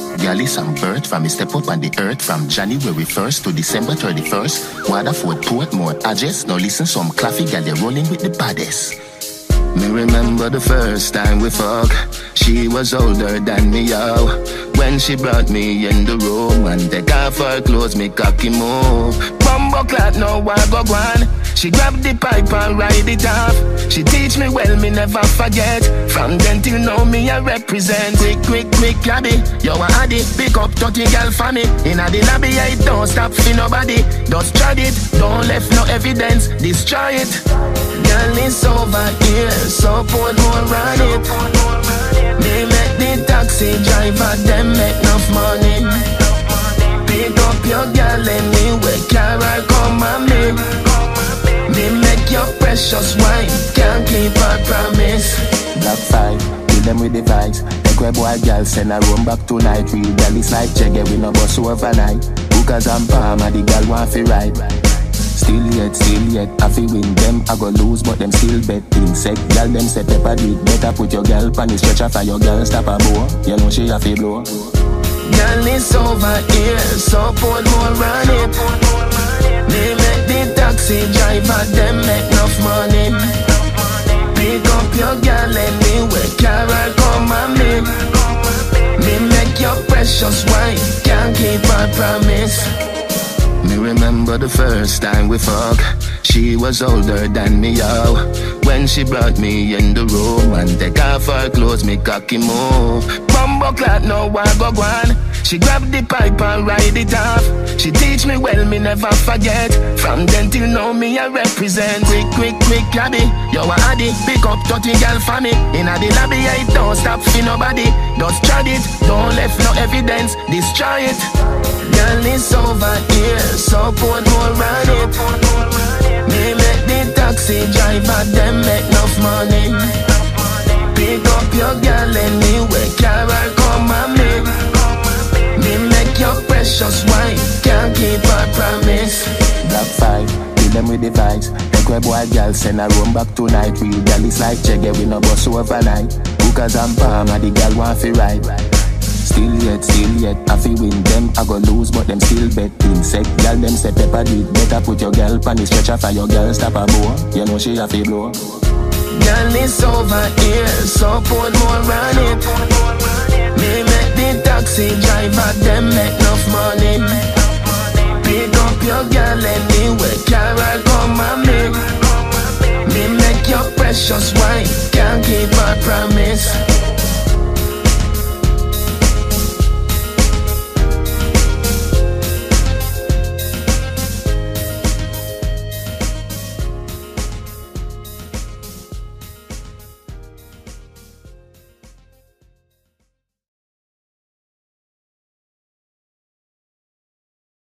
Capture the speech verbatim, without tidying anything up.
Girl is some birth from me step up on the earth from January first to December thirty-first. Waterford, Portmore, Address. Now listen some claffy girl, you're rolling with the baddest. Me remember the first time we fuck. She was older than me, yo. When she brought me in the room and take off her clothes, me cocky move. Bumbo clat, no I go gone. She grabbed the pipe and ride it off. She teach me well, me never forget. From then till now, me I represent. Quick, quick, quick, cabby. Yo, I had it. Pick up thirty girl for me. Inna the lobby, I don't stop for nobody. Just try it. Don't left no evidence. Destroy it. Girl, it's over here. So put more on it. They make the taxi driver, them make enough money. Pick up your girl anyway, carry come on me. They make your precious wife, can't keep her promise. Black five, kill them with the vibes. Take where boy girl send her room back tonight. Real girl is like Jagger, we no bus overnight. Hookers and Palmer, the girl want fi ride. Still yet, still yet, I fi win them, I go lose, but them still bet insect. Girl, them say pepper do it better, put your girl pan the stretcher for your girl, stop a bow. You know she a fi blow. Girl, it's over here, so put more on it. They make the taxi driver, them make enough money. Pick up your girl anyway, carry come on me. Me make your precious wife, can't keep her promise. Me remember the first time we fuck. She was older than me, yo. When she brought me in the room and take off her clothes, me cocky move. Bumbo clat, no I go gone. She grabbed the pipe and ride it off. She teach me well, me never forget. From then till now, me I represent. Quick, quick, quick, cabby. Yo, I had it. Pick up thirty girl for me. Inna the lobby, I don't stop for nobody. Just try it. Don't left no evidence. Destroy it. Girl, it's over here, so put more on it. They make the taxi driver, them make enough money. Pick up your girl anyway, carry come on me. Me make your precious wife, can't keep her promise. Black five, kill them with the vibes. Take where boy girl send her room back tonight. Real girl is like Jagger, we no bus overnight. Hookers and Palmer, the girl want fi ride. Still yet, still yet, I fi win them, I go lose, but them still bet insect. Girl, them say pepper do it better, put your girl pan the stretcher for your girl, stop a bow. You know she a fi blow. Girl, it's over here, so put more on it. Me make the taxi driver, them make enough money. Pick up your girl anyway, carry come on me. Me make your precious wife, can't keep her promise.